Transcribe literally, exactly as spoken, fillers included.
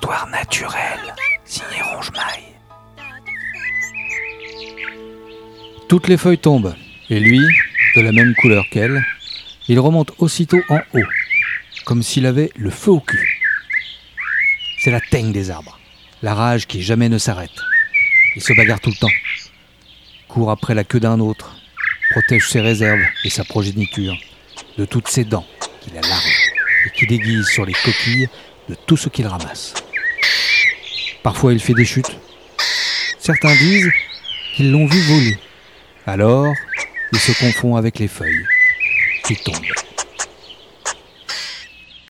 Histoire naturelle, signé Ronge-Maille. Toutes les feuilles tombent, et lui, de la même couleur qu'elle, il remonte aussitôt en haut, comme s'il avait le feu au cul. C'est la teigne des arbres, la rage qui jamais ne s'arrête. Il se bagarre tout le temps, court après la queue d'un autre, protège ses réserves et sa progéniture de toutes ses dents qu'il a larges et qui déguise sur les coquilles de tout ce qu'il ramasse. Parfois il fait des chutes. Certains disent qu'ils l'ont vu voler. Alors, il se confond avec les feuilles qui tombent.